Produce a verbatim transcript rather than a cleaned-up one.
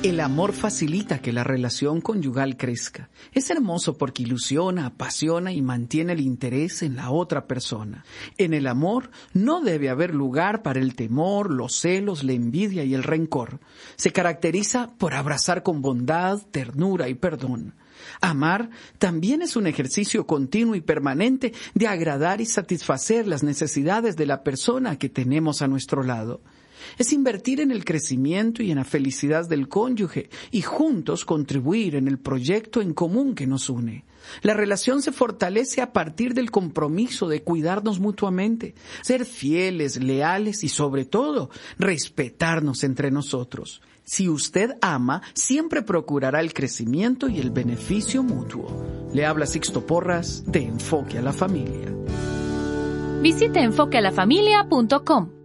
El amor facilita que la relación conyugal crezca. Es hermoso porque ilusiona, apasiona y mantiene el interés en la otra persona. En el amor no debe haber lugar para el temor, los celos, la envidia y el rencor. Se caracteriza por abrazar con bondad, ternura y perdón. Amar también es un ejercicio continuo y permanente de agradar y satisfacer las necesidades de la persona que tenemos a nuestro lado. Es invertir en el crecimiento y en la felicidad del cónyuge y juntos contribuir en el proyecto en común que nos une. La relación se fortalece a partir del compromiso de cuidarnos mutuamente, ser fieles, leales y sobre todo respetarnos entre nosotros. Si usted ama, siempre procurará el crecimiento y el beneficio mutuo. Le habla Sixto Porras de Enfoque a la Familia. Visite enfoque a la familia punto com.